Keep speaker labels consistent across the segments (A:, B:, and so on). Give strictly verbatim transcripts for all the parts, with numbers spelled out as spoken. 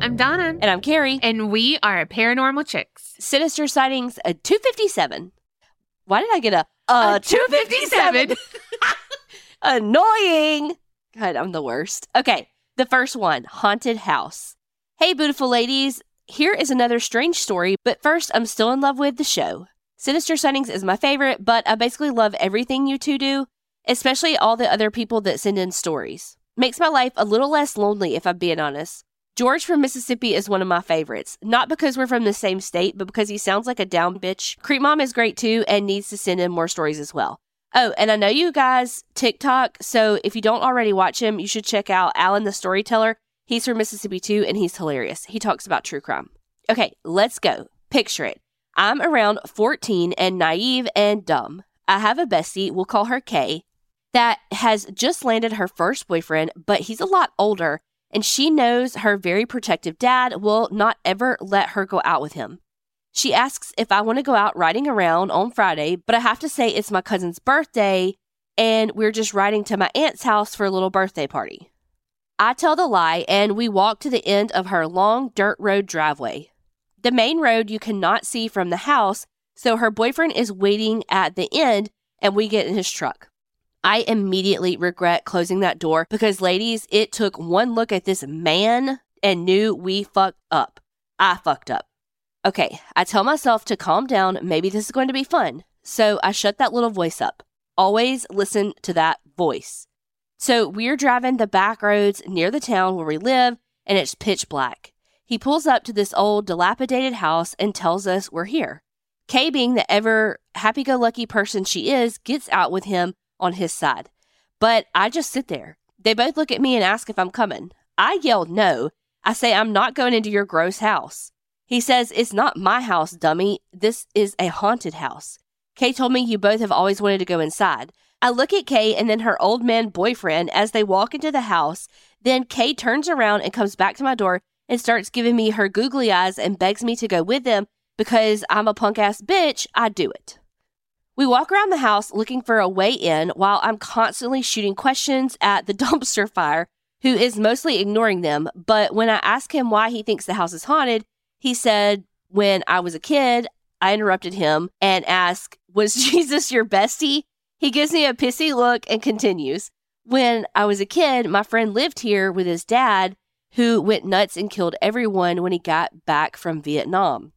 A: I'm Donna.
B: And I'm Carrie.
A: And we are Paranormal Chicks.
B: Sinister Sightings, a two fifty-seven. Why did I get a, a,
A: a two fifty-seven?
B: Annoying. God, I'm the worst. Okay, the first one, haunted house. Hey, beautiful ladies. Here is another strange story, but first, I'm still in love with the show. Sinister Sightings is my favorite, but I basically love everything you two do, especially all the other people that send in stories. Makes my life a little less lonely, if I'm being honest. George from Mississippi is one of my favorites. Not because we're from the same state, but because he sounds like a down bitch. Creep Mom is great too and needs to send in more stories as well. Oh, and I know you guys TikTok, so if you don't already watch him, you should check out Alan the Storyteller. He's from Mississippi too, and he's hilarious. He talks about true crime. Okay, let's go. Picture it. I'm around fourteen and naive and dumb. I have a bestie, we'll call her Kay, that has just landed her first boyfriend, but he's a lot older, and she knows her very protective dad will not ever let her go out with him. She asks if I want to go out riding around on Friday, but I have to say it's my cousin's birthday, and we're just riding to my aunt's house for a little birthday party. I tell the lie, and we walk to the end of her long dirt road driveway. The main road you cannot see from the house, so her boyfriend is waiting at the end, and we get in his truck. I immediately regret closing that door because, ladies, it took one look at this man and knew we fucked up. I fucked up. Okay, I tell myself to calm down. Maybe this is going to be fun. So I shut that little voice up. Always listen to that voice. So we're driving the back roads near the town where we live, and it's pitch black. He pulls up to this old, dilapidated house and tells us we're here. Kay, being the ever happy-go-lucky person she is, gets out with him on his side. But I just sit there. They both look at me and ask if I'm coming. I yell no. I say I'm not going into your gross house. He says, it's not my house, dummy. This is a haunted house. Kay told me you both have always wanted to go inside. I look at Kay and then her old man boyfriend as they walk into the house. Then Kay turns around and comes back to my door and starts giving me her googly eyes and begs me to go with them because I'm a punk-ass bitch. I do it. We walk around the house looking for a way in while I'm constantly shooting questions at the dumpster fire, who is mostly ignoring them. But when I ask him why he thinks the house is haunted, he said, when I was a kid, I interrupted him and asked, was Jesus your bestie? He gives me a pissy look and continues. When I was a kid, my friend lived here with his dad, who went nuts and killed everyone when he got back from Vietnam.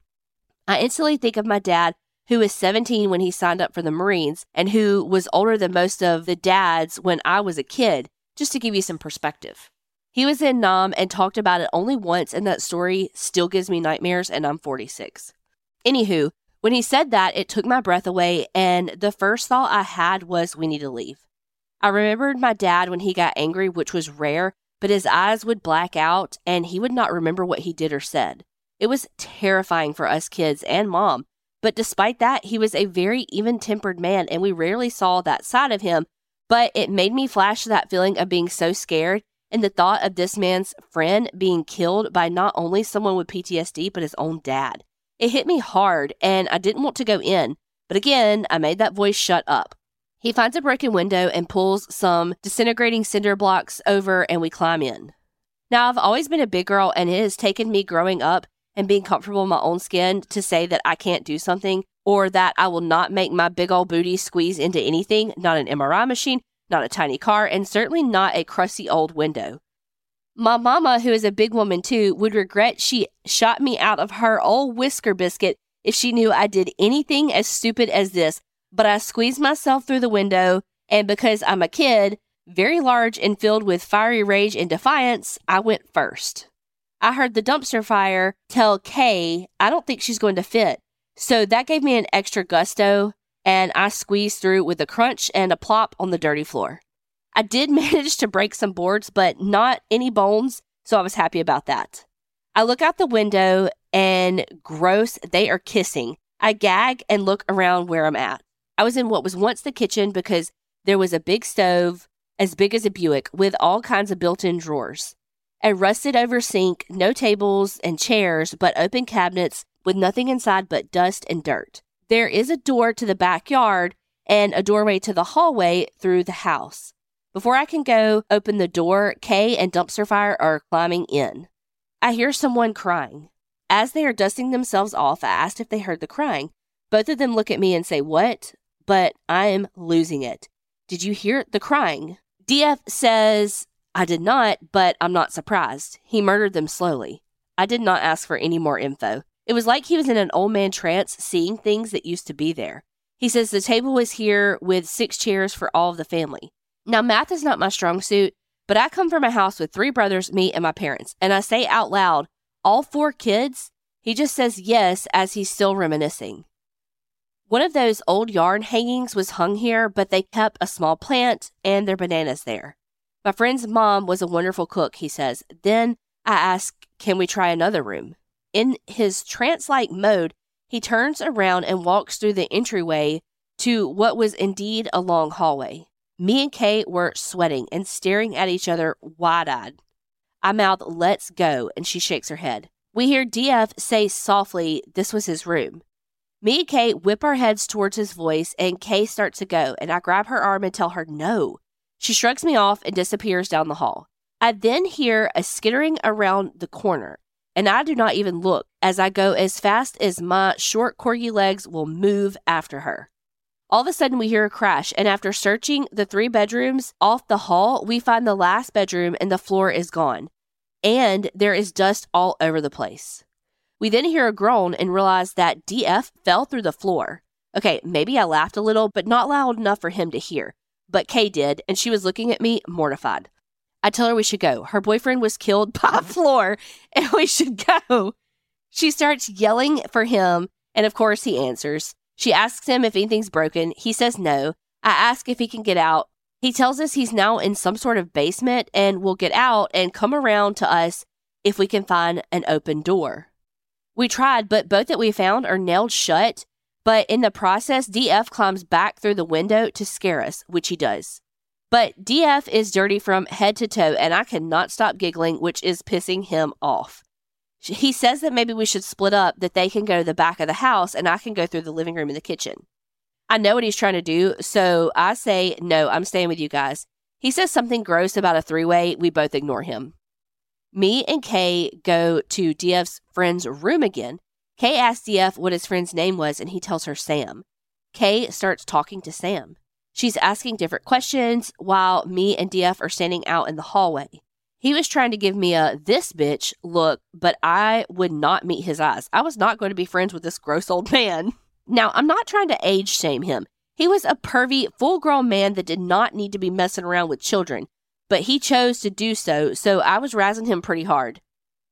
B: I instantly think of my dad, who was seventeen when he signed up for the Marines and who was older than most of the dads when I was a kid, just to give you some perspective. He was in Nam and talked about it only once, and that story still gives me nightmares, and I'm forty-six. Anywho, when he said that, it took my breath away, and the first thought I had was, we need to leave. I remembered my dad when he got angry, which was rare, but his eyes would black out, and he would not remember what he did or said. It was terrifying for us kids and Mom, but despite that, he was a very even-tempered man, and we rarely saw that side of him, but it made me flash that feeling of being so scared, and the thought of this man's friend being killed by not only someone with P T S D, but his own dad. It hit me hard, and I didn't want to go in. But again, I made that voice shut up. He finds a broken window and pulls some disintegrating cinder blocks over, and we climb in. Now, I've always been a big girl, and it has taken me growing up and being comfortable in my own skin to say that I can't do something or that I will not make my big old booty squeeze into anything, not an M R I machine, not a tiny car, and certainly not a crusty old window. My mama, who is a big woman too, would regret she shot me out of her old whisker biscuit if she knew I did anything as stupid as this, but I squeezed myself through the window, and because I'm a kid, very large and filled with fiery rage and defiance, I went first. I heard the dumpster fire tell Kay, I don't think she's going to fit, so that gave me an extra gusto, and I squeezed through with a crunch and a plop on the dirty floor. I did manage to break some boards, but not any bones, so I was happy about that. I look out the window, and gross, they are kissing. I gag and look around where I'm at. I was in what was once the kitchen because there was a big stove, as big as a Buick, with all kinds of built-in drawers. A rusted-over sink, no tables and chairs, but open cabinets with nothing inside but dust and dirt. There is a door to the backyard and a doorway to the hallway through the house. Before I can go open the door, Kay and Dumpster Fire are climbing in. I hear someone crying. As they are dusting themselves off, I asked if they heard the crying. Both of them look at me and say, what? But I am losing it. Did you hear the crying? D F says, I did not, but I'm not surprised. He murdered them slowly. I did not ask for any more info. It was like he was in an old man trance, seeing things that used to be there. He says the table was here with six chairs for all of the family. Now, math is not my strong suit, but I come from a house with three brothers, me, and my parents, and I say out loud, all four kids? He just says yes as he's still reminiscing. One of those old yarn hangings was hung here, but they kept a small plant and their bananas there. My friend's mom was a wonderful cook, he says. Then I ask, can we try another room? In his trance-like mode, he turns around and walks through the entryway to what was indeed a long hallway. Me and Kay were sweating and staring at each other wide-eyed. I mouth, let's go, and she shakes her head. We hear D F say softly this was his room. Me and Kay whip our heads towards his voice, and Kay starts to go, and I grab her arm and tell her no. She shrugs me off and disappears down the hall. I then hear a skittering around the corner, and I do not even look as I go as fast as my short corgi legs will move after her. All of a sudden, we hear a crash, and after searching the three bedrooms off the hall, we find the last bedroom and the floor is gone, and there is dust all over the place. We then hear a groan and realize that D F fell through the floor. Okay, maybe I laughed a little, but not loud enough for him to hear. But Kay did, and she was looking at me mortified. I tell her we should go. Her boyfriend was killed by a floor, and we should go. She starts yelling for him, and of course he answers. She asks him if anything's broken. He says no. I ask if he can get out. He tells us he's now in some sort of basement and will get out and come around to us if we can find an open door. We tried, but both that we found are nailed shut. But in the process, D F climbs back through the window to scare us, which he does. But D F is dirty from head to toe, and I cannot stop giggling, which is pissing him off. He says that maybe we should split up, that they can go to the back of the house, and I can go through the living room and the kitchen. I know what he's trying to do, so I say, no, I'm staying with you guys. He says something gross about a three-way. We both ignore him. Me and Kay go to D F's friend's room again. Kay asks D F what his friend's name was, and he tells her Sam. Kay starts talking to Sam. She's asking different questions while me and D F are standing out in the hallway. He was trying to give me a this bitch look, but I would not meet his eyes. I was not going to be friends with this gross old man. Now, I'm not trying to age shame him. He was a pervy, full-grown man that did not need to be messing around with children, but he chose to do so, so I was razzing him pretty hard.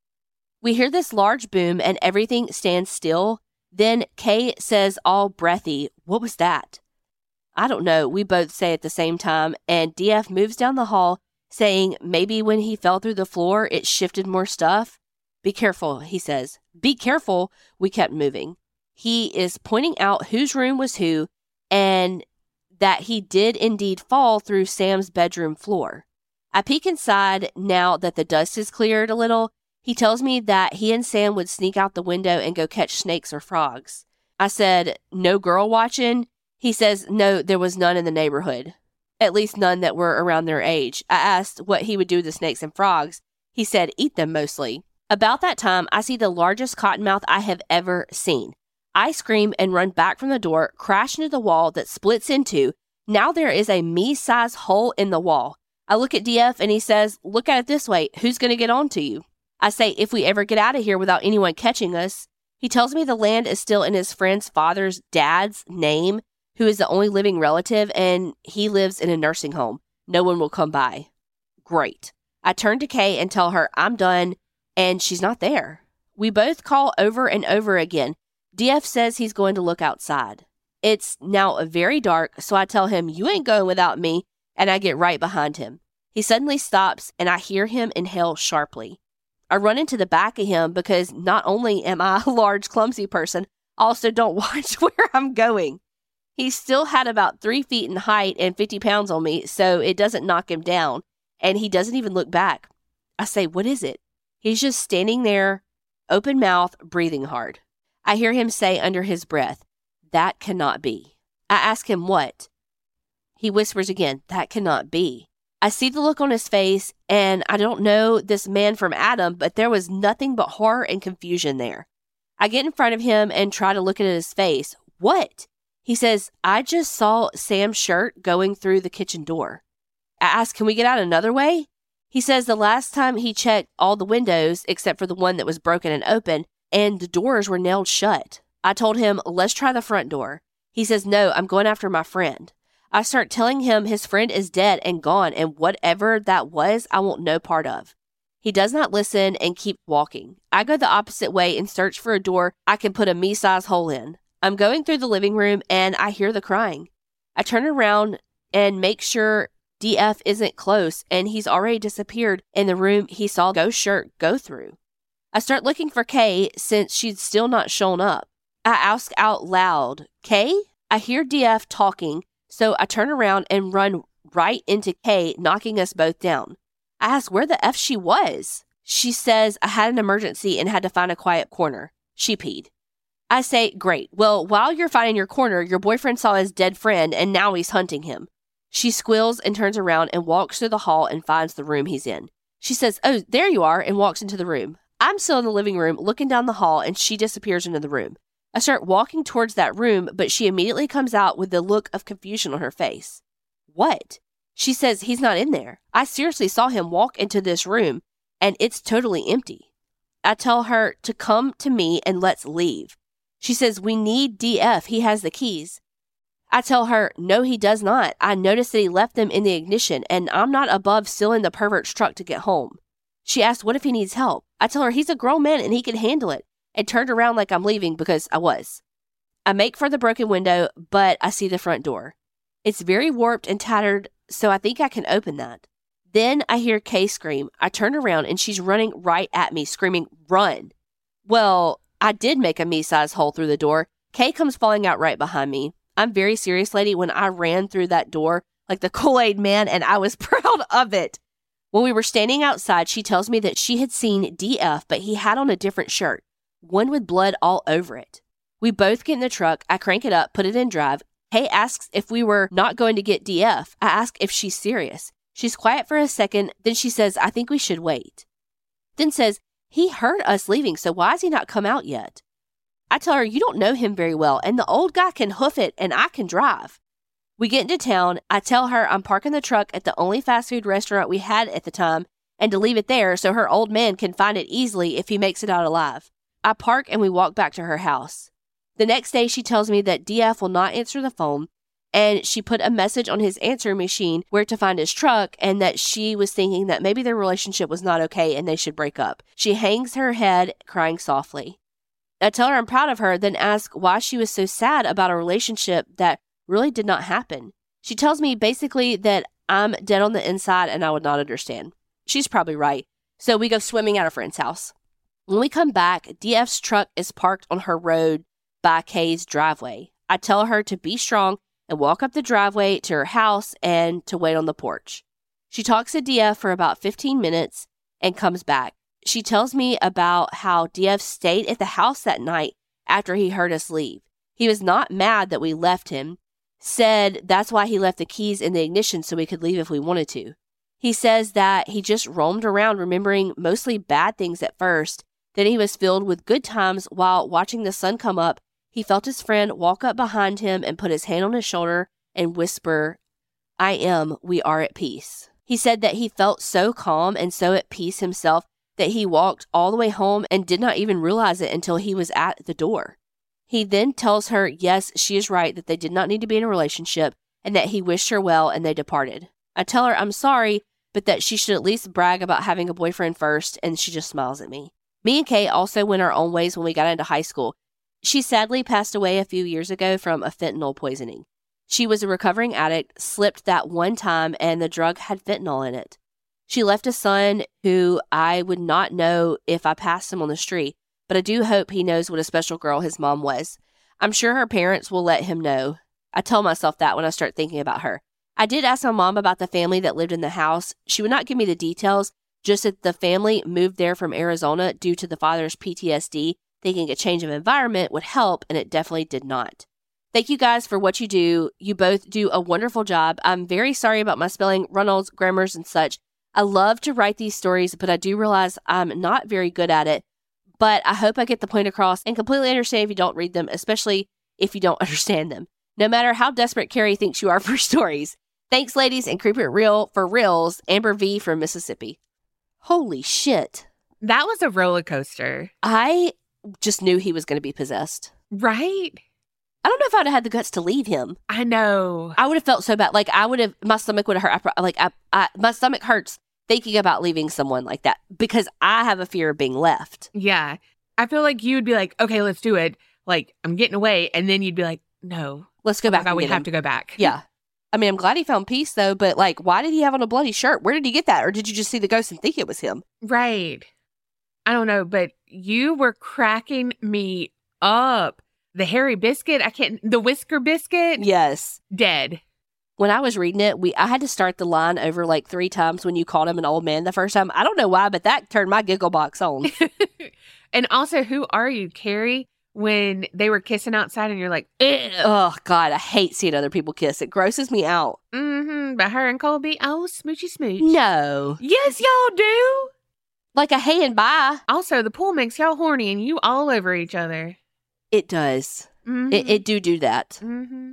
B: We hear this large boom and everything stands still. Then Kay says all breathy, what was that? I don't know, we both say at the same time, and D F moves down the hall, saying maybe when he fell through the floor, it shifted more stuff. Be careful, he says. Be careful, we kept moving. He is pointing out whose room was who, and that he did indeed fall through Sam's bedroom floor. I peek inside now that the dust is cleared a little. He tells me that he and Sam would sneak out the window and go catch snakes or frogs. I said, no girl watching? He says, no, there was none in the neighborhood. At least none that were around their age. I asked what he would do with the snakes and frogs. He said, eat them mostly. About that time, I see the largest cottonmouth I have ever seen. I scream and run back from the door, crash into the wall that splits in two. Now there is a me-sized hole in the wall. I look at D F and he says, look at it this way. Who's going to get on to you? I say, if we ever get out of here without anyone catching us. He tells me the land is still in his friend's father's dad's name, who is the only living relative, and he lives in a nursing home. No one will come by. Great. I turn to Kay and tell her I'm done, and she's not there. We both call over and over again. D F says he's going to look outside. It's now very dark, so I tell him, you ain't going without me, and I get right behind him. He suddenly stops, and I hear him inhale sharply. I run into the back of him because not only am I a large, clumsy person, I also don't watch where I'm going. He still had about three feet in height and fifty pounds on me, so it doesn't knock him down, and he doesn't even look back. I say, what is it? He's just standing there, open mouth, breathing hard. I hear him say under his breath, that cannot be. I ask him what? He whispers again, that cannot be. I see the look on his face, and I don't know this man from Adam, but there was nothing but horror and confusion there. I get in front of him and try to look at his face. What? He says, I just saw Sam's shirt going through the kitchen door. I ask, can we get out another way? He says the last time he checked all the windows, except for the one that was broken and open, and the doors were nailed shut. I told him, let's try the front door. He says, no, I'm going after my friend. I start telling him his friend is dead and gone, and whatever that was, I want no part of. He does not listen and keep walking. I go the opposite way and search for a door I can put a me-size hole in. I'm going through the living room, and I hear the crying. I turn around and make sure D F isn't close, and he's already disappeared in the room he saw Ghost shirt go through. I start looking for Kay since she'd still not shown up. I ask out loud, Kay? I hear D F talking, so I turn around and run right into Kay, knocking us both down. I ask where the F she was. She says I had an emergency and had to find a quiet corner. She peed. I say, great. Well, while you're finding your corner, your boyfriend saw his dead friend and now he's hunting him. She squeals and turns around and walks through the hall and finds the room he's in. She says, oh, there you are, and walks into the room. I'm still in the living room looking down the hall, and she disappears into the room. I start walking towards that room, but she immediately comes out with the look of confusion on her face. What? She says he's not in there. I seriously saw him walk into this room, and it's totally empty. I tell her to come to me and let's leave. She says, we need D F. He has the keys. I tell her, no, he does not. I noticed that he left them in the ignition, and I'm not above stealing the pervert's truck to get home. She asks, what if he needs help? I tell her he's a grown man and he can handle it, and turned around like I'm leaving because I was. I make for the broken window, but I see the front door. It's very warped and tattered, so I think I can open that. Then I hear Kay scream. I turn around and she's running right at me, screaming, run. Well, I did make a me-sized hole through the door. Kay comes falling out right behind me. I'm very serious, lady, when I ran through that door like the Kool-Aid man, and I was proud of it. When we were standing outside, she tells me that she had seen D F, but he had on a different shirt, one with blood all over it. We both get in the truck. I crank it up, put it in drive. Kay asks if we were not going to get D F. I ask if she's serious. She's quiet for a second, then she says, I think we should wait. Then says, he heard us leaving, so why has he not come out yet? I tell her, you don't know him very well, and the old guy can hoof it, and I can drive. We get into town. I tell her I'm parking the truck at the only fast food restaurant we had at the time, and to leave it there so her old man can find it easily if he makes it out alive. I park and we walk back to her house. The next day, she tells me that D F will not answer the phone, and she put a message on his answering machine where to find his truck, and that she was thinking that maybe their relationship was not okay and they should break up. She hangs her head, crying softly. I tell her I'm proud of her, then ask why she was so sad about a relationship that really did not happen. She tells me basically that I'm dead on the inside and I would not understand. She's probably right. So we go swimming at a friend's house. When we come back, D F's truck is parked on her road by Kay's driveway. I tell her to be strong and walk up the driveway to her house and to wait on the porch. She talks to D F for about fifteen minutes and comes back. She tells me about how D F stayed at the house that night after he heard us leave. He was not mad that we left him, said that's why he left the keys in the ignition so we could leave if we wanted to. He says that he just roamed around remembering mostly bad things at first, then he was filled with good times while watching the sun come up. He felt his friend walk up behind him and put his hand on his shoulder and whisper, I am, we are at peace. He said that he felt so calm and so at peace himself that he walked all the way home and did not even realize it until he was at the door. He then tells her, yes, she is right, that they did not need to be in a relationship and that he wished her well and they departed. I tell her I'm sorry, but that she should at least brag about having a boyfriend first, and she just smiles at me. Me and Kay also went our own ways when we got into high school. She sadly passed away a few years ago from a fentanyl poisoning. She was a recovering addict, slipped that one time, and the drug had fentanyl in it. She left a son who I would not know if I passed him on the street, but I do hope he knows what a special girl his mom was. I'm sure her parents will let him know. I tell myself that when I start thinking about her. I did ask my mom about the family that lived in the house. She would not give me the details, just that the family moved there from Arizona due to the father's P T S D, thinking a change of environment would help, and it definitely did not. Thank you guys for what you do. You both do a wonderful job. I'm very sorry about my spelling, Reynolds, grammars, and such. I love to write these stories, but I do realize I'm not very good at it. But I hope I get the point across and completely understand if you don't read them, especially if you don't understand them. No matter how desperate Carrie thinks you are for stories. Thanks, ladies, and Creep It Real for reals, Amber V from Mississippi. Holy shit.
A: That was a roller coaster.
B: I just knew he was going to be possessed.
A: Right?
B: I don't know if I would have had the guts to leave him.
A: I know.
B: I would have felt so bad. Like, I would have, my stomach would have hurt. I, pro- like, I, I, my stomach hurts thinking about leaving someone like that because I have a fear of being left.
A: Yeah. I feel like you would be like, okay, let's do it. Like, I'm getting away. And then you'd be like, no.
B: Let's go back.
A: Oh,
B: and
A: we
B: get
A: have
B: him.
A: to go back.
B: Yeah. I mean, I'm glad he found peace, though. But, like, why did he have on a bloody shirt? Where did he get that? Or did you just see the ghost and think it was him?
A: Right. I don't know, but you were cracking me up. The hairy biscuit, I can't, the whisker biscuit,
B: Yes.
A: dead.
B: When I was reading it, we I had to start the line over like three times when you called him an old man the first time. I don't know why, but that turned my giggle box on.
A: And also, who are you, Carrie? When they were kissing outside and you're like, ugh.
B: Oh, God, I hate seeing other people kiss. It grosses me out.
A: Mm-hmm. But her and Colby, oh, smoochy smooch.
B: No.
A: Yes, y'all do.
B: Like a hey and bye.
A: Also, the pool makes y'all horny and you all over each other.
B: It does.
A: Mm-hmm.
B: It, it do do that.
A: Mm-hmm.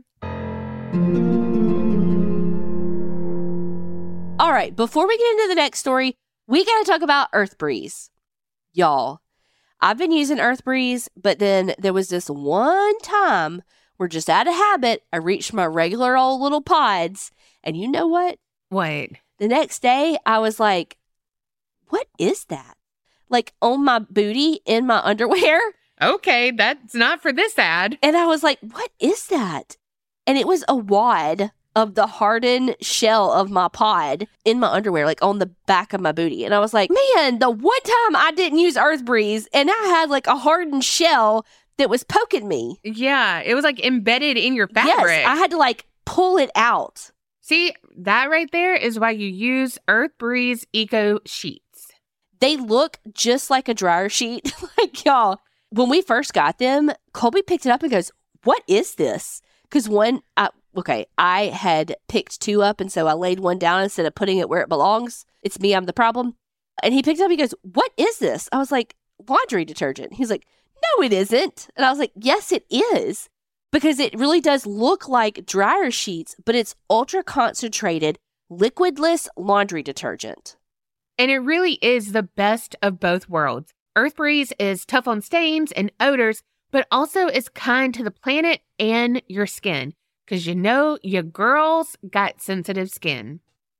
B: All right, before we get into the next story, we got to talk about Earth Breeze. Y'all, I've been using Earth Breeze, but then there was this one time where just out of habit, I reached my regular old little pods. And you know what?
A: What?
B: The next day, I was like, what is that? Like on my booty in my underwear.
A: Okay, that's not for this ad.
B: And I was like, what is that? And it was a wad of the hardened shell of my pod in my underwear, like on the back of my booty. And I was like, man, the one time I didn't use Earth Breeze and I had like a hardened shell that was poking me.
A: Yeah, it was like embedded in your fabric.
B: Yes, I had to like pull it out.
A: See, that right there is why you use Earth Breeze Eco Sheets.
B: They look just like a dryer sheet. Like, y'all, when we first got them, Colby picked it up and goes, what is this? Because one, I, okay, I had picked two up, and so I laid one down instead of putting it where it belongs. It's me, I'm the problem. And he picked it up, he goes, what is this? I was like, laundry detergent. He's like, no, it isn't. And I was like, yes, it is. Because it really does look like dryer sheets, but it's ultra concentrated, liquidless laundry detergent.
A: And it really is the best of both worlds. Earth Breeze is tough on stains and odors, but also is kind to the planet and your skin. Because you know your girls got sensitive skin.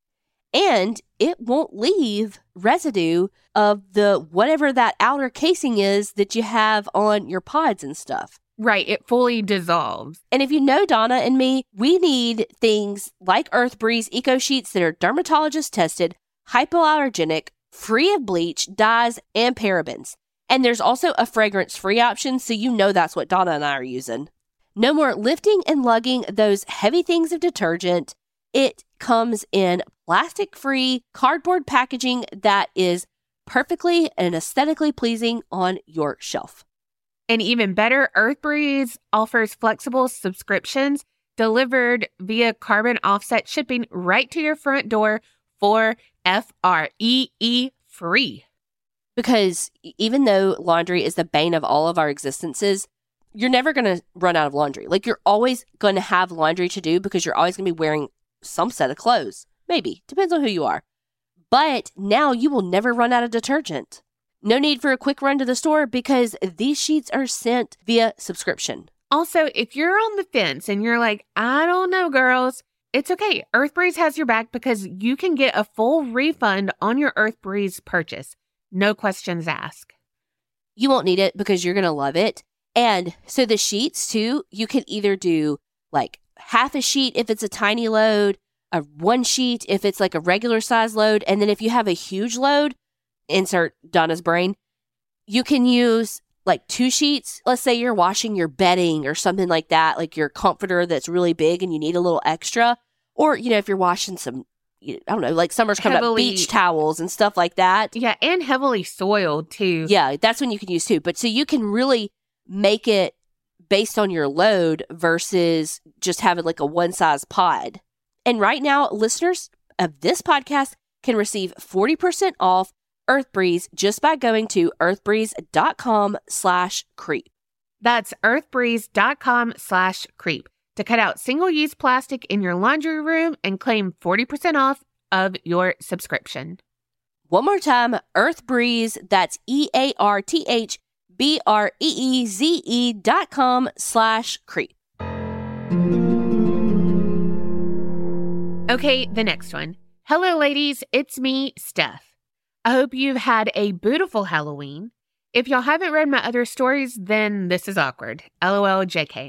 B: And it won't leave residue of the whatever that outer casing is that you have on your pods and stuff.
A: Right, it fully dissolves.
B: And if you know Donna and me, we need things like Earth Breeze Eco Sheets that are dermatologist tested, hypoallergenic, free of bleach, dyes, and parabens. And there's also a fragrance-free option, so you know that's what Donna and I are using. No more lifting and lugging those heavy things of detergent. It comes in plastic-free cardboard packaging that is perfectly and aesthetically pleasing on your shelf.
A: And even better, Earth Breeze offers flexible subscriptions delivered via carbon offset shipping right to your front door for F R E E free.
B: Because even though laundry is the bane of all of our existences, you're never going to run out of laundry. Like, you're always going to have laundry to do because you're always going to be wearing some set of clothes. Maybe. Depends on who you are. But now you will never run out of detergent. No need for a quick run to the store because these sheets are sent via subscription.
A: Also, if you're on the fence and you're like, I don't know, girls, it's okay. Earth Breeze has your back because you can get a full refund on your Earth Breeze purchase. No questions asked.
B: You won't need it because you're going to love it. And so the sheets too, you can either do like half a sheet if it's a tiny load, a one sheet if it's like a regular size load. And then if you have a huge load, insert Donna's brain, you can use like two sheets. Let's say you're washing your bedding or something like that, like your comforter that's really big and you need a little extra. Or, you know, if you're washing some, I don't know, like summer's coming
A: Heavily,
B: up, beach towels and stuff like that.
A: Yeah, and heavily soiled too.
B: Yeah, that's when you can use two. But so you can really make it based on your load versus just having like a one-size pod. And right now, listeners of this podcast can receive forty percent off EarthBreeze just by going to earthbreeze.com slash creep.
A: That's earthbreeze.com slash creep to cut out single-use plastic in your laundry room and claim forty percent off of your subscription.
B: One more time, EarthBreeze, that's E-A-R-T-H-B-R-E-E-Z-E dot com slash creep.
A: Okay, the next one. Hello, ladies. It's me, Steph. I hope you've had a beautiful Halloween. If y'all haven't read my other stories, then this is awkward. LOL J K.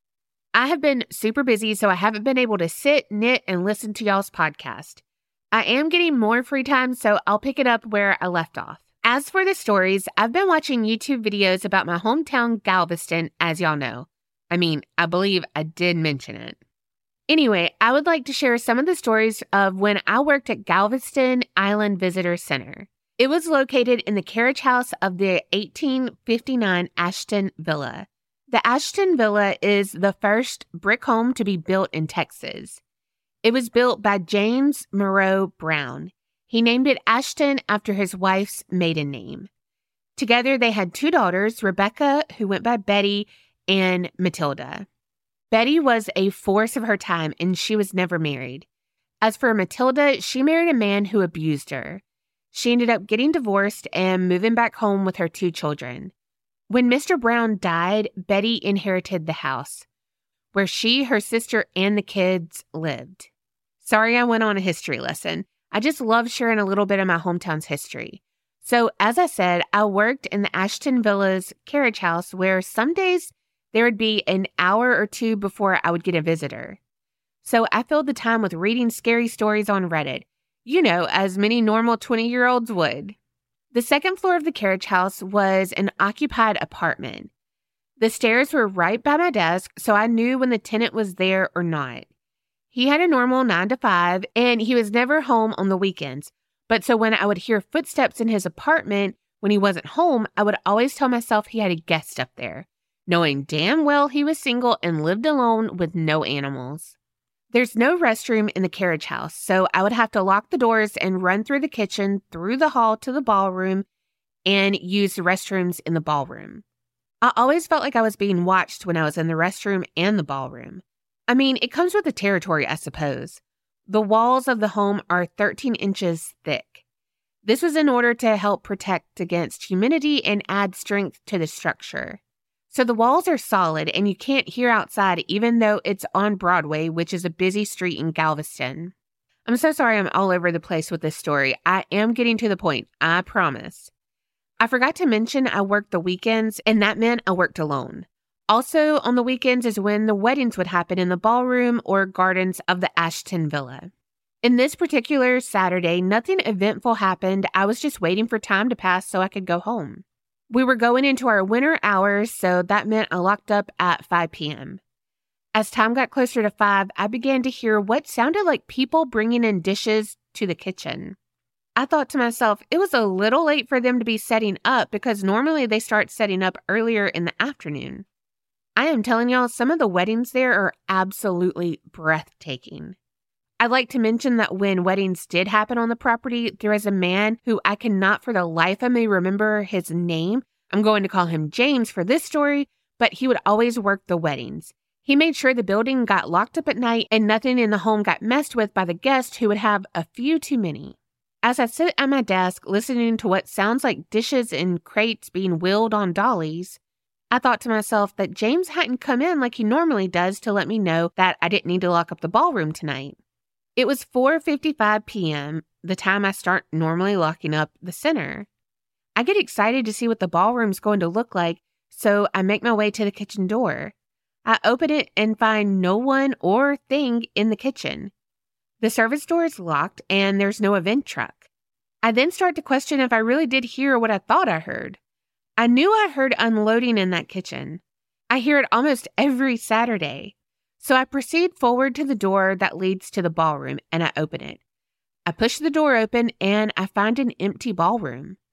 A: I have been super busy, so I haven't been able to sit, knit, and listen to y'all's podcast. I am getting more free time, so I'll pick it up where I left off. As for the stories, I've been watching YouTube videos about my hometown, Galveston, as y'all know. I mean, I believe I did mention it. Anyway, I would like to share some of the stories of when I worked at Galveston Island Visitor Center. It was located in the carriage house of the eighteen fifty-nine Ashton Villa. The Ashton Villa is the first brick home to be built in Texas. It was built by James Moreau Brown. He named it Ashton after his wife's maiden name. Together, they had two daughters, Rebecca, who went by Betty, and Matilda. Betty was a force of her time, and she was never married. As for Matilda, she married a man who abused her. She ended up getting divorced and moving back home with her two children. When Mister Brown died, Betty inherited the house, where she, her sister, and the kids lived. Sorry I went on a history lesson. I just love sharing a little bit of my hometown's history. So, as I said, I worked in the Ashton Villa's carriage house, where some days there would be an hour or two before I would get a visitor. So I filled the time with reading scary stories on Reddit, you know, as many normal twenty-year-olds would. The second floor of the carriage house was an occupied apartment. The stairs were right by my desk, so I knew when the tenant was there or not. He had a normal nine to five, and he was never home on the weekends. But so when I would hear footsteps in his apartment when he wasn't home, I would always tell myself he had a guest up there, knowing damn well he was single and lived alone with no animals. There's no restroom in the carriage house, so I would have to lock the doors and run through the kitchen, through the hall to the ballroom, and use the restrooms in the ballroom. I always felt like I was being watched when I was in the restroom and the ballroom. I mean, it comes with the territory, I suppose. The walls of the home are thirteen inches thick. This was in order to help protect against humidity and add strength to the structure. So the walls are solid and you can't hear outside even though it's on Broadway, which is a busy street in Galveston. I'm so sorry I'm all over the place with this story. I am getting to the point, I promise. I forgot to mention I worked the weekends, and that meant I worked alone. Also, on the weekends is when the weddings would happen in the ballroom or gardens of the Ashton Villa. In this particular Saturday, nothing eventful happened. I was just waiting for time to pass so I could go home. We were going into our winter hours, so that meant I locked up at five p.m. As time got closer to five, I began to hear what sounded like people bringing in dishes to the kitchen. I thought to myself, it was a little late for them to be setting up because normally they start setting up earlier in the afternoon. I am telling y'all, some of the weddings there are absolutely breathtaking. I'd like to mention that when weddings did happen on the property, there was a man who I cannot for the life of me remember his name. I'm going to call him James for this story, but he would always work the weddings. He made sure the building got locked up at night and nothing in the home got messed with by the guest who would have a few too many. As I sit at my desk listening to what sounds like dishes and crates being wheeled on dollies, I thought to myself that James hadn't come in like he normally does to let me know that I didn't need to lock up the ballroom tonight. It was four fifty-five p.m., the time I start normally locking up the center. I get excited to see what the ballroom's going to look like, so I make my way to the kitchen door. I open it and find no one or thing in the kitchen. The service door is locked and there's no event truck. I then start to question if I really did hear what I thought I heard. I knew I heard unloading in that kitchen. I hear it almost every Saturday. So I proceed forward to the door that leads to the ballroom and I open it. I push the door open and I find an empty ballroom.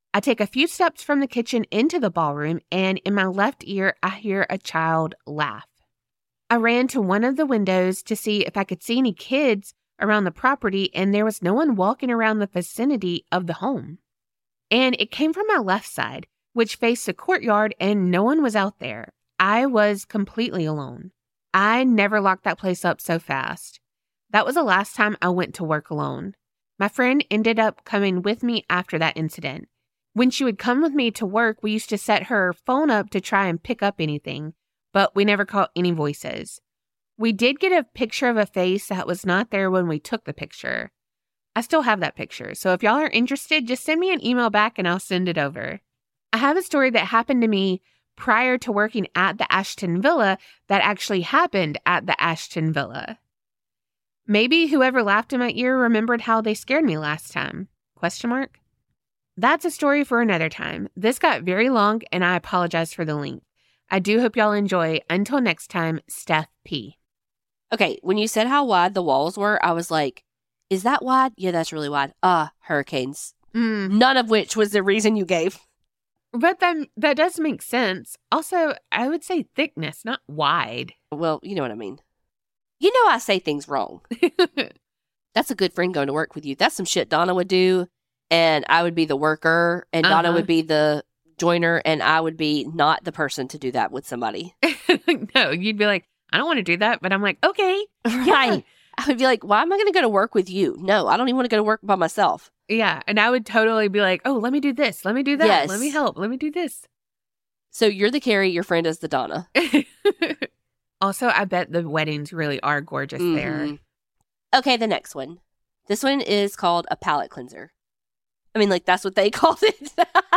A: I take a few steps from the kitchen into the ballroom, and in my left ear, I hear a child laugh. I ran to one of the windows to see if I could see any kids around the property, and there was no one walking around the vicinity of the home. And it came from my left side, which faced the courtyard, and no one was out there. I was completely alone. I never locked that place up so fast. That was the last time I went to work alone. My friend ended up coming with me after that incident. When she would come with me to work, we used to set her phone up to try and pick up anything, but we never caught any voices. We did get a picture of a face that was not there when we took the picture. I still have that picture, so if y'all are interested, just send me an email back and I'll send it over. I have a story that happened to me prior to working at the Ashton Villa that actually happened at the Ashton Villa. Maybe whoever laughed in my ear remembered how they scared me last time? Question mark? That's a story for another time. This got very long and I apologize for the length. I do hope y'all enjoy. Until next time, Steph P.
B: Okay, when you said how wide the walls were, I was like, is that wide? Yeah, that's really wide. Ah, uh, hurricanes.
A: Mm.
B: None of which was the reason you gave.
A: But that, that does make sense. Also, I would say thickness, not wide.
B: Well, you know what I mean. You know I say things wrong. That's a good friend going to work with you. That's some shit Donna would do, and I would be the worker, and uh-huh. Donna would be the joiner, and I would be not the person to do that with somebody.
A: No, you'd be like, I don't want to do that, but I'm like, okay.
B: Right. I would be like, why am I going to go to work with you? No, I don't even want to go to work by myself.
A: Yeah, and I would totally be like, oh, let me do this. Let me do that.
B: Yes.
A: Let me help. Let me do this.
B: So you're the Carrie, your friend is the Donna.
A: Also, I bet the weddings really are gorgeous mm-hmm. there.
B: Okay, the next one. This one is called a palate cleanser. I mean, like, that's what they called it.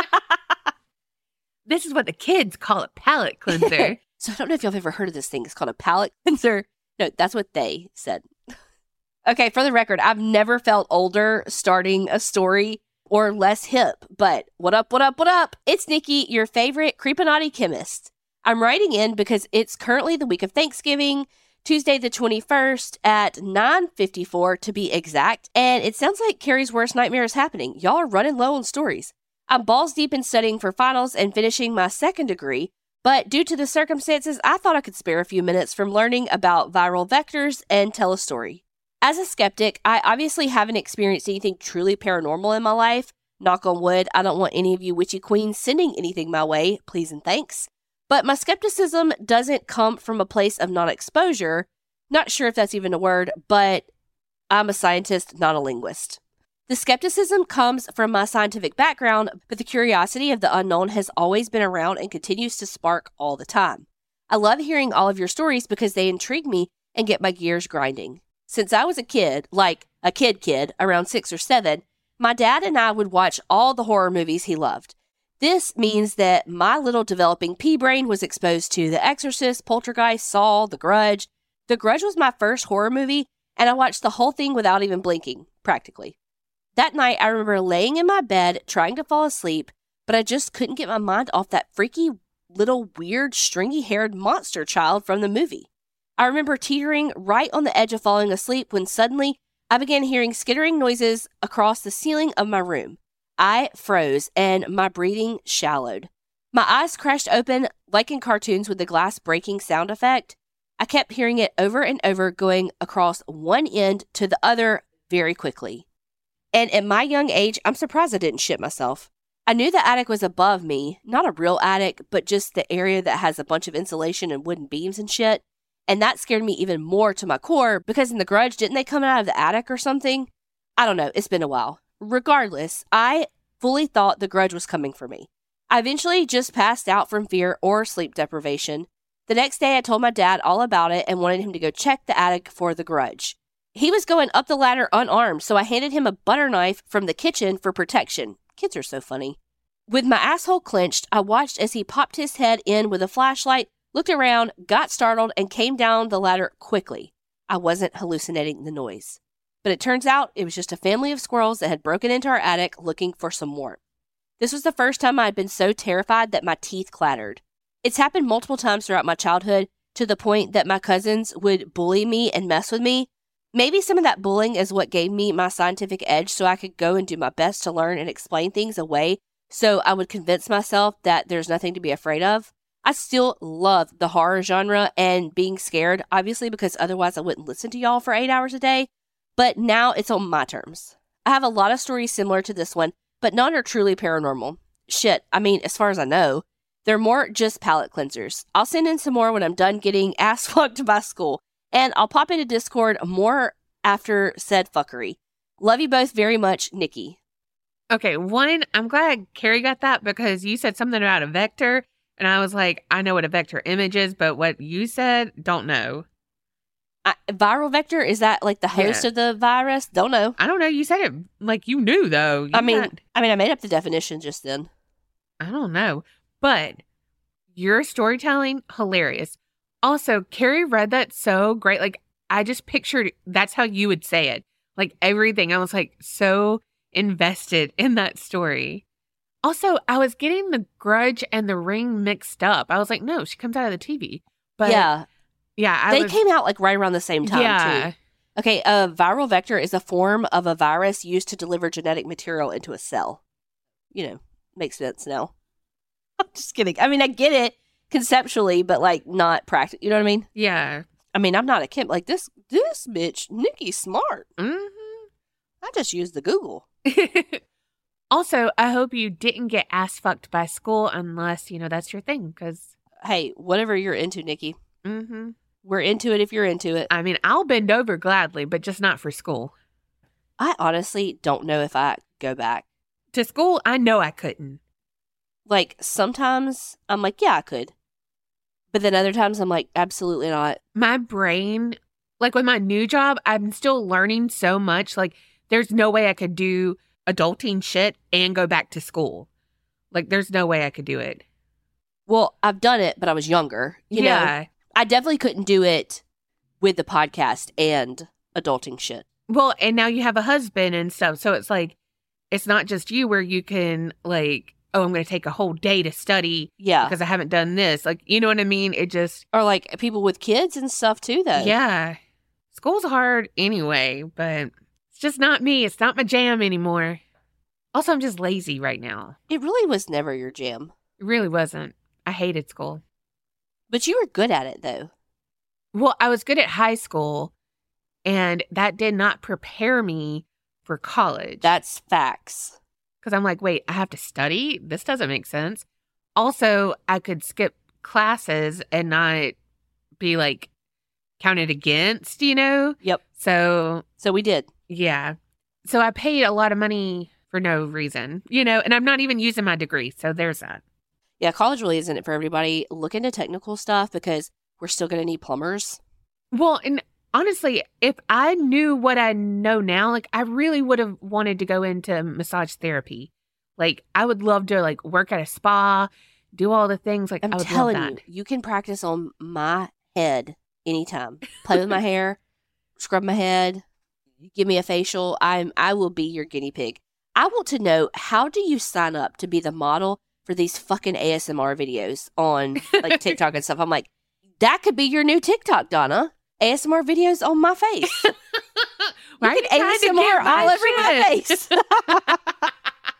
A: This is what the kids call a palate cleanser.
B: So I don't know if y'all have ever heard of this thing. It's called a palate cleanser. No, that's what they said. Okay, for the record, I've never felt older starting a story or less hip. But what up, what up, what up? It's Nikki, your favorite creepinati chemist. I'm writing in because it's currently the week of Thanksgiving, Tuesday the twenty-first at nine fifty-four to be exact, and it sounds like Carrie's worst nightmare is happening. Y'all are running low on stories. I'm balls deep in studying for finals and finishing my second degree, but due to the circumstances, I thought I could spare a few minutes from learning about viral vectors and tell a story. As a skeptic, I obviously haven't experienced anything truly paranormal in my life. Knock on wood, I don't want any of you witchy queens sending anything my way, please and thanks. But my skepticism doesn't come from a place of non-exposure. Not sure if that's even a word, but I'm a scientist, not a linguist. The skepticism comes from my scientific background, but the curiosity of the unknown has always been around and continues to spark all the time. I love hearing all of your stories because they intrigue me and get my gears grinding. Since I was a kid, like a kid kid, around six or seven, my dad and I would watch all the horror movies he loved. This means that my little developing pea brain was exposed to The Exorcist, Poltergeist, Saw, The Grudge. The Grudge was my first horror movie, and I watched the whole thing without even blinking, practically. That night, I remember laying in my bed, trying to fall asleep, but I just couldn't get my mind off that freaky, little, weird, stringy-haired monster child from the movie. I remember teetering right on the edge of falling asleep when suddenly I began hearing skittering noises across the ceiling of my room. I froze and my breathing shallowed. My eyes crashed open like in cartoons with the glass breaking sound effect. I kept hearing it over and over, going across one end to the other very quickly. And at my young age, I'm surprised I didn't shit myself. I knew the attic was above me, not a real attic, but just the area that has a bunch of insulation and wooden beams and shit. And that scared me even more to my core because in The Grudge, didn't they come out of the attic or something? I don't know. It's been a while. Regardless, I fully thought The Grudge was coming for me. I eventually just passed out from fear or sleep deprivation. The next day, I told my dad all about it and wanted him to go check the attic for The Grudge. He was going up the ladder unarmed, so I handed him a butter knife from the kitchen for protection. Kids are so funny. With my asshole clenched, I watched as he popped his head in with a flashlight, looked around, got startled, and came down the ladder quickly. I wasn't hallucinating the noise. But it turns out it was just a family of squirrels that had broken into our attic looking for some warmth. This was the first time I had been so terrified that my teeth clattered. It's happened multiple times throughout my childhood, to the point that my cousins would bully me and mess with me. Maybe some of that bullying is what gave me my scientific edge so I could go and do my best to learn and explain things away So I would convince myself that there's nothing to be afraid of. I still love the horror genre and being scared, obviously, because otherwise I wouldn't listen to y'all for eight hours a day. But now it's on my terms. I have a lot of stories similar to this one, but none are truly paranormal. Shit, I mean, as far as I know, they're more just palate cleansers. I'll send in some more when I'm done getting ass fucked by school. And I'll pop into Discord more after said fuckery. Love you both very much, Nikki.
A: Okay, one, I'm glad Carrie got that because you said something about a vector. And I was like, I know what a vector image is, but what you said, don't know.
B: I, viral vector, is that like the host
A: Yeah.
B: of the virus? Don't know.
A: I don't know. You said it like you knew, though. You
B: I mean,
A: got-
B: I mean, I made up the definition just then.
A: I don't know. But your storytelling, hilarious. Also, Carrie read that so great. Like, I just pictured that's how you would say it. Like, everything. I was like so invested in that story. Also, I was getting The Grudge and The Ring mixed up. I was like, no, she comes out of the T V. But
B: yeah.
A: yeah, I
B: they
A: was,
B: came out like right around the same time,
A: yeah.
B: too. Okay, a viral vector is a form of a virus used to deliver genetic material into a cell. You know, makes sense now. I'm just kidding. I mean, I get it conceptually, but like not practical. You know what I mean?
A: Yeah.
B: I mean, I'm not a Kim. Like this, this bitch, Nikki's smart.
A: Mm-hmm.
B: I just used the Google.
A: Also, I hope you didn't get ass fucked by school unless, you know, that's your thing. Because,
B: Hey, whatever you're into, Nikki,
A: mm-hmm.
B: we're into it if you're into it.
A: I mean, I'll bend over gladly, but just not for school.
B: I honestly don't know if I go back.
A: To school, I know I couldn't.
B: Like, sometimes I'm like, yeah, I could. But then other times I'm like, absolutely not.
A: My brain, like with my new job, I'm still learning so much. Like, there's no way I could do adulting shit and go back to school. Like, there's no way I could do it.
B: Well, I've done it, but I was younger. You
A: yeah.
B: know, I definitely couldn't do it with the podcast and adulting shit.
A: Well, and now you have a husband and stuff. So it's like, it's not just you where you can, like, oh, I'm going to take a whole day to study
B: Yeah.
A: because I haven't done this. Like, you know what I mean? It just,
B: Or like people with kids and stuff too, though.
A: yeah. School's hard anyway, but it's just not me. It's not my jam anymore. Also, I'm just lazy right now.
B: It really was never your jam.
A: It really wasn't. I hated school.
B: But you were good at it, though.
A: Well, I was good at high school, and that did not prepare me for college.
B: That's facts.
A: Because I'm like, wait, I have to study? This doesn't make sense. Also, I could skip classes and not be like counted against, you know?
B: Yep.
A: So,
B: So we did.
A: yeah. So I paid a lot of money for no reason, you know, and I'm not even using my degree. So there's that.
B: Yeah, college really isn't it for everybody. Look into technical stuff because we're still going to need plumbers.
A: Well, and honestly, if I knew what I know now, like I really would have wanted to go into massage therapy. Like I would love to like work at a spa, do all the things. Like
B: I'm
A: I would
B: telling
A: love
B: you,
A: that.
B: you can practice on my head anytime. Play with my hair, scrub my head, give me a facial. I'm I will be your guinea pig. I want to know, how do you sign up to be the model for these fucking A S M R videos on like TikTok and stuff? I'm like, that could be your new TikTok, Donna. A S M R videos on my face.
A: Why
B: You
A: are
B: can
A: you trying to
B: A S M R
A: get my
B: all over my
A: shit?
B: face.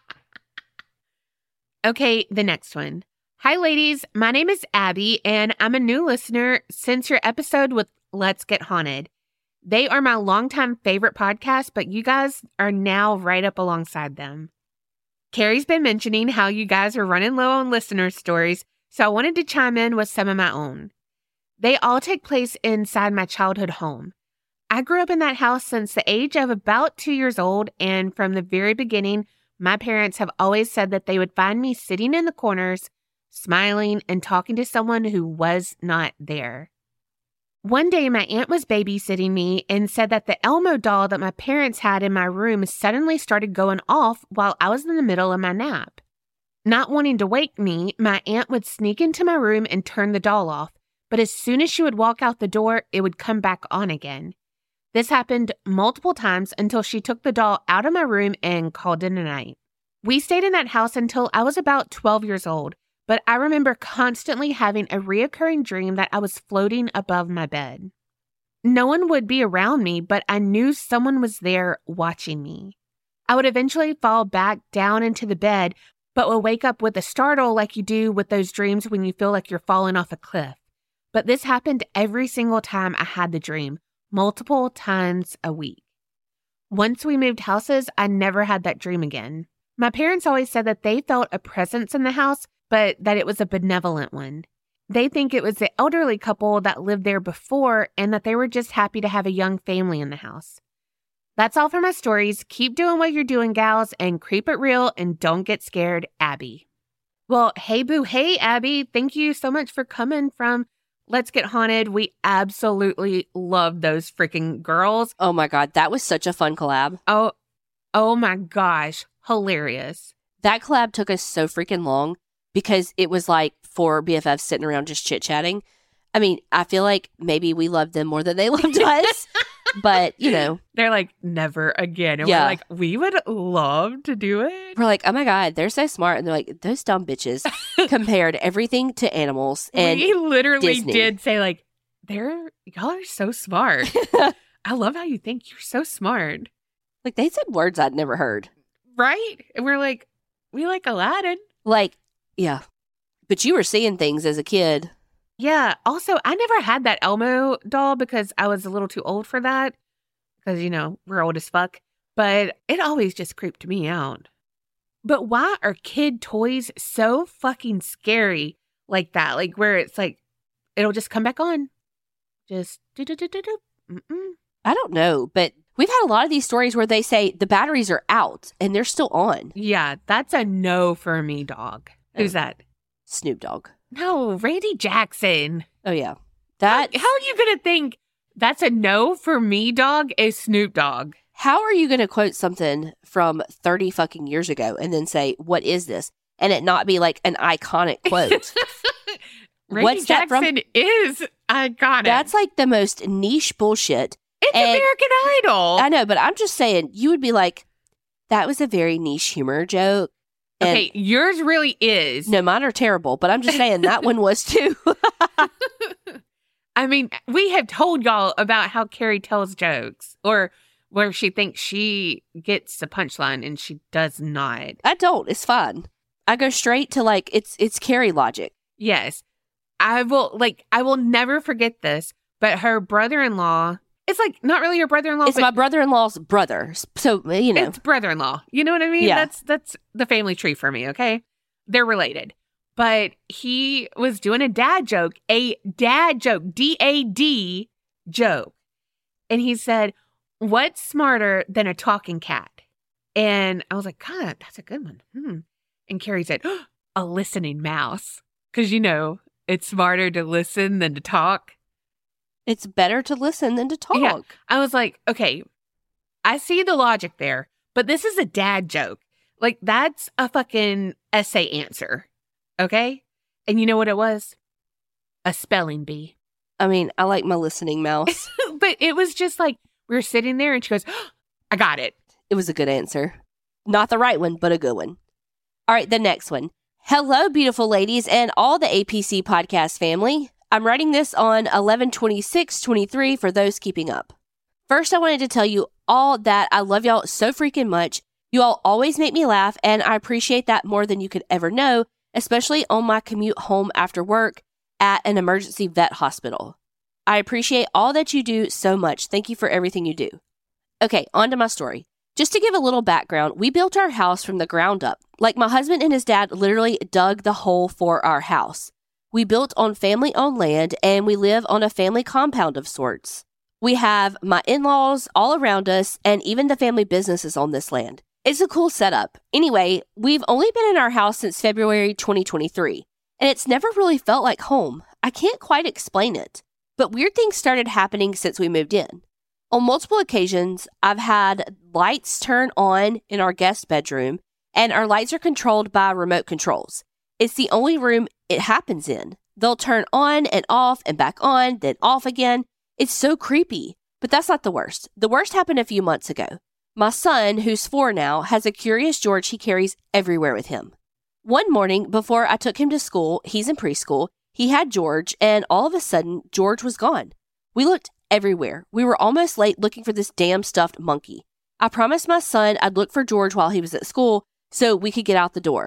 A: Okay, the next one. Hi, ladies. My name is Abby, and I'm a new listener since your episode with Let's Get Haunted. They are my longtime favorite podcast, but you guys are now right up alongside them. Carrie's been mentioning how you guys are running low on listener stories, so I wanted to chime in with some of my own. They all take place inside my childhood home. I grew up in that house since the age of about two years old, and from the very beginning, my parents have always said that they would find me sitting in the corners, smiling and talking to someone who was not there. One day, my aunt was babysitting me and said that the Elmo doll that my parents had in my room suddenly started going off while I was in the middle of my nap. Not wanting to wake me, my aunt would sneak into my room and turn the doll off, but as soon as she would walk out the door, it would come back on again. This happened multiple times until she took the doll out of my room and called it a night. We stayed in that house until I was about twelve years old, but I remember constantly having a reoccurring dream that I was floating above my bed. No one would be around me, but I knew someone was there watching me. I would eventually fall back down into the bed, but will wake up with a startle like you do with those dreams when you feel like you're falling off a cliff. But this happened every single time I had the dream, multiple times a week. Once we moved houses, I never had that dream again. My parents always said that they felt a presence in the house, but that it was a benevolent one. They think it was the elderly couple that lived there before and that they were just happy to have a young family in the house. That's all for my stories. Keep doing what you're doing, gals, and creep it real and don't get scared, Abby. Well, hey, boo. Hey, Abby. Thank you so much for coming from Let's Get Haunted. We absolutely love those freaking girls.
B: Oh my God. That was such a fun collab.
A: Oh, oh my gosh. Hilarious.
B: That collab took us so freaking long because it was like four B F Fs sitting around just chit-chatting. I mean, I feel like maybe we loved them more than they loved us. But, you know.
A: They're like, never again. And
B: yeah.
A: we're like, we would love to do it.
B: We're like, oh my God, they're so smart. And they're like, those dumb bitches compared everything to animals. And
A: we literally
B: Disney.
A: did say like, they're, y'all are so smart. I love how you think. You're so smart.
B: Like, they said words I'd never heard.
A: Right? And we're like, we like Aladdin.
B: Like, yeah. But you were seeing things as a kid.
A: Yeah. Also, I never had that Elmo doll because I was a little too old for that. Because, you know, we're old as fuck. But it always just creeped me out. But why are kid toys so fucking scary like that? Like where it's like, it'll just come back on. Just do do do do do. Mm-mm.
B: I don't know, but we've had a lot of these stories where they say the batteries are out and they're still on.
A: Yeah, that's a no for me, dog. Who's that?
B: Snoop Dogg.
A: No, Randy Jackson.
B: Oh, yeah. That.
A: How, how are you going to think that's a no for me, dog, is Snoop Dogg?
B: How are you going to quote something from thirty fucking years ago and then say, what is this? And it not be like an iconic quote?
A: Randy
B: What's that
A: Jackson
B: from?
A: is iconic.
B: That's like the most niche bullshit.
A: It's
B: And
A: American Idol.
B: I know, but I'm just saying, you would be like, that was a very niche humor joke. And
A: okay, yours really is.
B: no, mine are terrible, but I'm just saying that one was too.
A: I mean, we have told y'all about how Carrie tells jokes or where she thinks she gets a punchline and she does not.
B: I don't. It's fine. I go straight to like, it's it's Carrie logic.
A: Yes. I will, like, I will never forget this, but her brother-in-law, it's like not really her brother-in-law.
B: It's
A: but
B: my brother-in-law's brother. So, you know.
A: It's brother-in-law. You know what I mean?
B: Yeah.
A: That's that's the family tree for me, okay? They're related. But he was doing a dad joke, a dad joke, D A D joke. And he said, what's smarter than a talking cat? And I was like, God, that's a good one. Hmm. And Carrie said, oh, a listening mouse. Because, you know, it's smarter to listen than to talk.
B: It's better to listen than to talk.
A: Yeah. I was like, okay, I see the logic there, but this is a dad joke. Like, that's a fucking essay answer. Okay? And you know what it was? A spelling bee.
B: I mean, I like my listening mouse.
A: But it was just like, we were sitting there and she goes, oh, I got it.
B: It was a good answer. Not the right one, but a good one. All right, the next one. Hello, beautiful ladies and all the A P C podcast family. I'm writing this on eleven twenty-six twenty-three for those keeping up. First, I wanted to tell you all that I love y'all so freaking much. You all always make me laugh, and I appreciate that more than you could ever know, especially on my commute home after work at an emergency vet hospital. I appreciate all that you do so much. Thank you for everything you do. Okay, on to my story. Just to give a little background, we built our house from the ground up. Like my husband and his dad literally dug the hole for our house. We built on family-owned land, and we live on a family compound of sorts. We have my in-laws all around us, and even the family businesses on this land. It's a cool setup. Anyway, we've only been in our house since February twenty twenty-three, and it's never really felt like home. I can't quite explain it, but weird things started happening since we moved in. On multiple occasions, I've had lights turn on in our guest bedroom, and our lights are controlled by remote controls. It's the only room it happens in. They'll turn on and off and back on, then off again. It's so creepy, but that's not the worst. The worst happened a few months ago. My son, who's four now, has a Curious George he carries everywhere with him. One morning, before I took him to school, he's in preschool, he had George, and all of a sudden, George was gone. We looked everywhere. We were almost late looking for this damn stuffed monkey. I promised my son I'd look for George while he was at school so we could get out the door.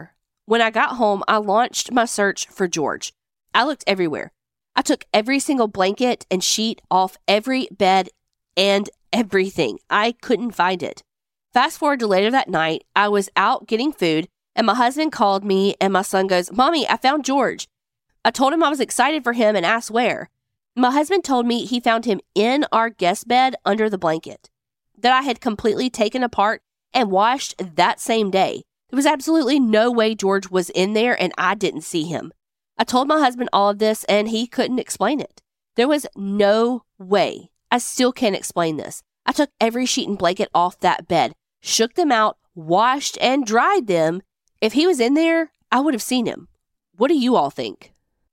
B: When I got home, I launched my search for George. I looked everywhere. I took every single blanket and sheet off every bed and everything. I couldn't find it. Fast forward to later that night, I was out getting food, and my husband called me, and my son goes, "Mommy, I found George." I told him I was excited for him and asked where. My husband told me he found him in our guest bed under the blanket that I had completely taken apart and washed that same day. There was absolutely no way George was in there and I didn't see him. I told my husband all of this and he couldn't explain it. There was no way. I still can't explain this. I took every sheet and blanket off that bed, shook them out, washed and dried them. If he was in there, I would have seen him. What do you all think?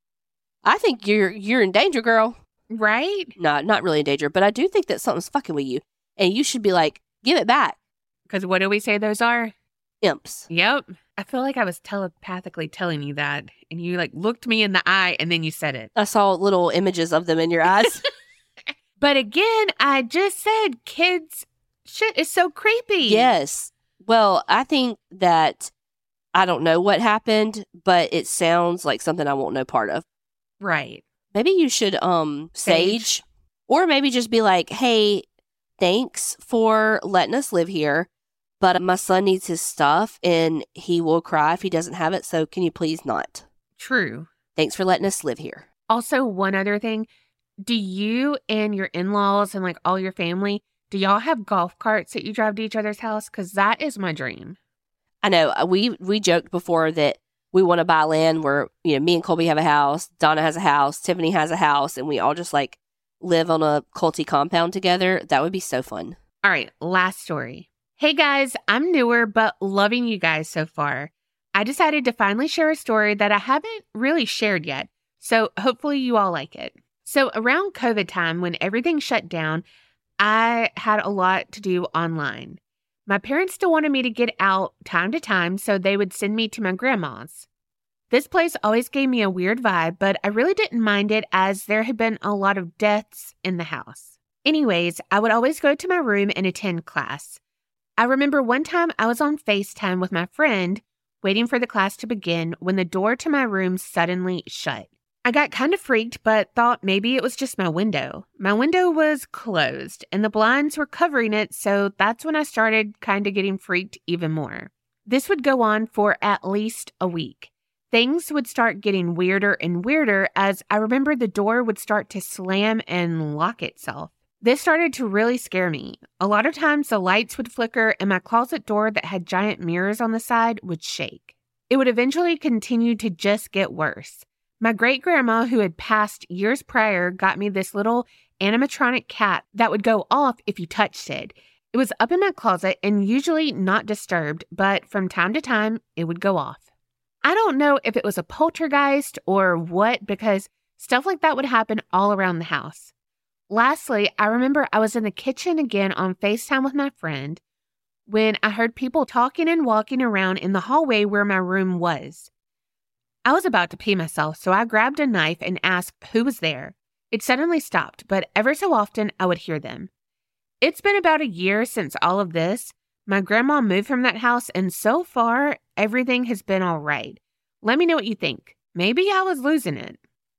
B: I think you're you're in danger, girl.
A: Right?
B: No, not really in danger, but I do think that something's fucking with you. And you should be like, give it back.
A: Because what do we say those are?
B: Imps.
A: Yep. I feel like I was telepathically telling you that. And you like looked me in the eye and then you said it.
B: I saw little images of them in your eyes.
A: But again, I just said kids shit is so creepy.
B: Yes. Well, I think that I don't know what happened, but it sounds like something I won't know part of.
A: Right.
B: Maybe you should um sage,
A: Sage.
B: Or maybe just be like, "Hey, thanks for letting us live here, but my son needs his stuff and he will cry if he doesn't have it, so can you please not?
A: True.
B: Thanks for letting us live here."
A: Also, one other thing. Do you and your in-laws and like all your family, do y'all have golf carts that you drive to each other's house? Because that is my dream.
B: I know uh, we we joked before that we want to buy land where, you know, me and Colby have a house, Donna has a house, Tiffany has a house, and we all just like live on a culty compound together. That would be so fun.
A: All right, last story. Hey guys, I'm newer, but loving you guys so far. I decided to finally share a story that I haven't really shared yet, so hopefully you all like it. So around COVID time, when everything shut down, I had a lot to do online. My parents still wanted me to get out time to time, so they would send me to my grandma's. This place always gave me a weird vibe, but I really didn't mind it as there had been a lot of deaths in the house. Anyways, I would always go to my room and attend class. I remember one time I was on FaceTime with my friend, waiting for the class to begin, when the door to my room suddenly shut. I got kind of freaked, but thought maybe it was just my window. My window was closed, and the blinds were covering it, so that's when I started kind of getting freaked even more. This would go on for at least a week. Things would start getting weirder and weirder as I remember the door would start to slam and lock itself. This started to really scare me. A lot of times the lights would flicker and my closet door that had giant mirrors on the side would shake. It would eventually continue to just get worse. My great-grandma, who had passed years prior, got me this little animatronic cat that would go off if you touched it. It was up in my closet and usually not disturbed, but from time to time, it would go off. I don't know if it was a poltergeist or what, because stuff like that would happen all around the house. Lastly, I remember I was in the kitchen again on FaceTime with my friend when I heard people talking and walking around in the hallway where my room was. I was about to pee myself, so I grabbed a knife and asked who was there. It suddenly stopped, but ever so often I would hear them. It's been about a year since all of this. My grandma moved from that house, and so far, everything has been all right. Let me know what you think. Maybe I was losing it.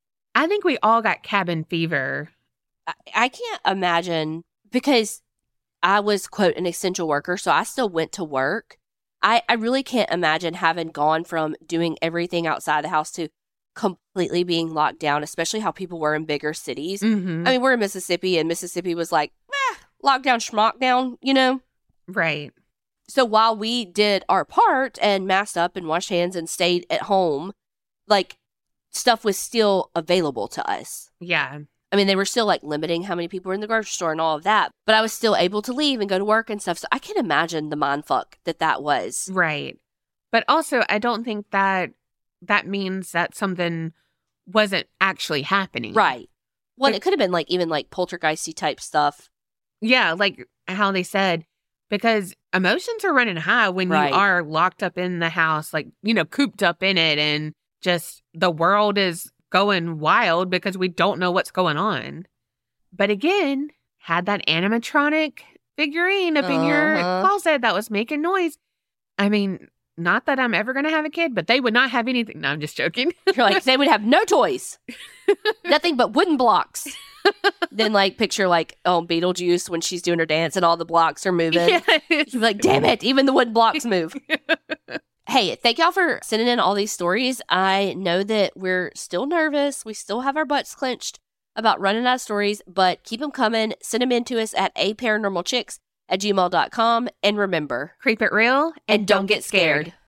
A: I think we all got cabin fever.
B: I, I can't imagine, because I was, quote, an essential worker, so I still went to work. I, I really can't imagine having gone from doing everything outside the house to completely being locked down, especially how people were in bigger cities.
A: Mm-hmm.
B: I mean, we're in Mississippi, and Mississippi was like, eh, lockdown, schmockdown, you know?
A: Right.
B: So while we did our part and masked up and washed hands and stayed at home, like, stuff was still available to us.
A: Yeah.
B: I mean, they were still, like, limiting how many people were in the grocery store and all of that. But I was still able to leave and go to work and stuff. So I can imagine the mindfuck that that was.
A: Right. But also, I don't think that that means that something wasn't actually happening.
B: Right. Well,
A: But-
B: it could have been, like, even, like, poltergeisty type stuff.
A: Yeah, like how they said, because emotions are running high when
B: Right.
A: you are locked up in the house, like, you know, cooped up in it, and just the world is going wild because we don't know what's going on. But again, had that animatronic figurine up in your
B: Uh-huh.
A: closet that was making noise. I mean, not that I'm ever going to have a kid, but they would not have anything. No, I'm just joking.
B: You're like, they would have no toys. Nothing but wooden blocks. Then, like, picture, like, oh, Beetlejuice when she's doing her dance and all the blocks are moving.
A: Yes.
B: You'd be like, damn it, even the wooden blocks move. Hey, thank y'all for sending in all these stories. I know that we're still nervous. We still have our butts clenched about running out of stories, but keep them coming. Send them in to us at a paranormal chicks at gmail dot com. And remember,
A: Creep it real
B: and don't get scared.